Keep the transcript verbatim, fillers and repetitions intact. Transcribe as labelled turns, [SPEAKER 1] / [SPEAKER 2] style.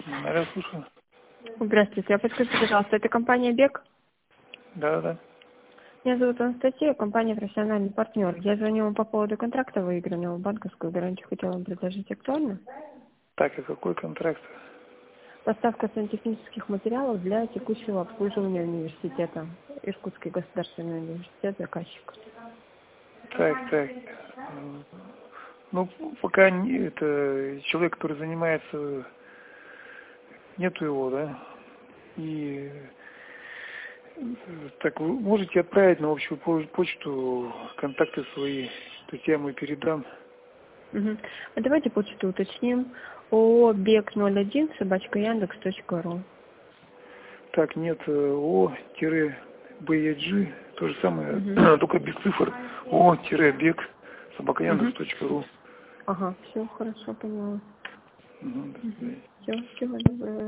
[SPEAKER 1] Я слушаю.
[SPEAKER 2] Здравствуйте. А подскажите, пожалуйста, это компания Бег?
[SPEAKER 1] Да, да.
[SPEAKER 2] Меня зовут Анастасия, компания «Профессиональный партнер». Я звоню вам по поводу контракта выигранного, банковскую гарантию хотела вам предложить. Актуально?
[SPEAKER 1] Так, а какой контракт?
[SPEAKER 2] Поставка сантехнических материалов для текущего обслуживания университета. Иркутский государственный университет, заказчик.
[SPEAKER 1] Так, так. Ну, пока не, это человек, который занимается, нету его, да? И так вы можете отправить на общую почту контакты свои, то есть я ему передам.
[SPEAKER 2] Угу. А давайте почту уточним. ООО «Бег ноль один» собачка яндекс точка ру.
[SPEAKER 1] Так, нет, О-БЕГ, то же самое,
[SPEAKER 2] Угу.
[SPEAKER 1] только без цифр. О-Бег собака яндекс точка ру.
[SPEAKER 2] Ага, все, хорошо, поняла.
[SPEAKER 1] Угу.
[SPEAKER 2] Угу. Все, всего доброго.